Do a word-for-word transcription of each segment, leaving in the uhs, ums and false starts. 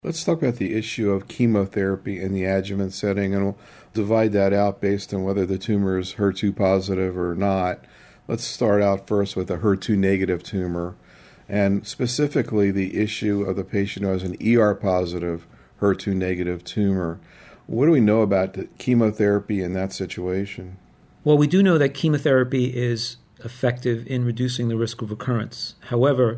Let's talk about the issue of chemotherapy in the adjuvant setting, and we'll divide that out based on whether the tumor is H E R two positive or not. Let's start out first with a H E R two negative tumor, and specifically the issue of the patient who has an E R positive H E R two negative tumor. What do we know about the chemotherapy in that situation? Well, we do know that chemotherapy is effective in reducing the risk of recurrence. However,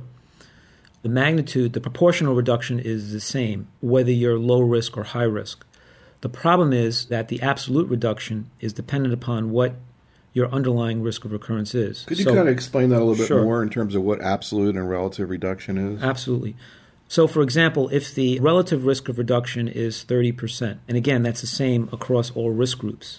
the magnitude, the proportional reduction is the same, whether you're low risk or high risk. The problem is that the absolute reduction is dependent upon what your underlying risk of recurrence is. Could you so, kind of explain that a little bit sure. more in terms of what absolute and relative reduction is? Absolutely. So, for example, if the relative risk of reduction is thirty percent, and again, that's the same across all risk groups.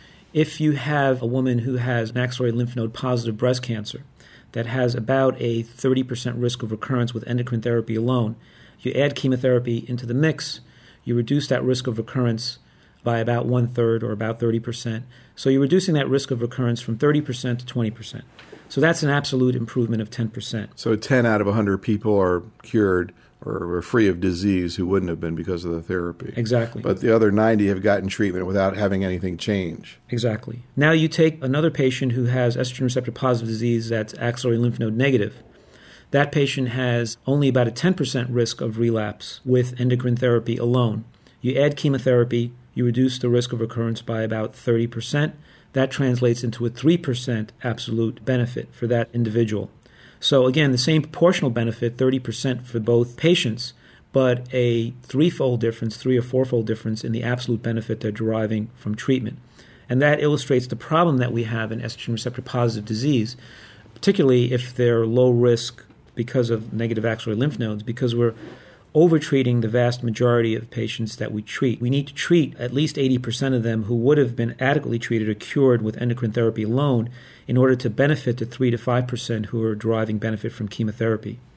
If you have a woman who has an axillary lymph node positive breast cancer that has about a thirty percent risk of recurrence with endocrine therapy alone, you add chemotherapy into the mix, you reduce that risk of recurrence by about one-third or about thirty percent. So you're reducing that risk of recurrence from thirty percent to twenty percent. So that's an absolute improvement of ten percent. So ten out of one hundred people are cured or are free of disease who wouldn't have been because of the therapy. Exactly. But the other ninety have gotten treatment without having anything change. Exactly. Now you take another patient who has estrogen receptor positive disease that's axillary lymph node negative. That patient has only about a ten percent risk of relapse with endocrine therapy alone. You add chemotherapy, you reduce the risk of recurrence by about thirty percent. That translates into a three percent absolute benefit for that individual. So again, the same proportional benefit, thirty percent for both patients, but a threefold difference, three or fourfold difference in the absolute benefit they're deriving from treatment. And that illustrates the problem that we have in estrogen receptor positive disease, particularly if they're low risk because of negative axillary lymph nodes, because we're overtreating the vast majority of patients that we treat. We need to treat at least eighty percent of them who would have been adequately treated or cured with endocrine therapy alone in order to benefit the three to five percent who are deriving benefit from chemotherapy.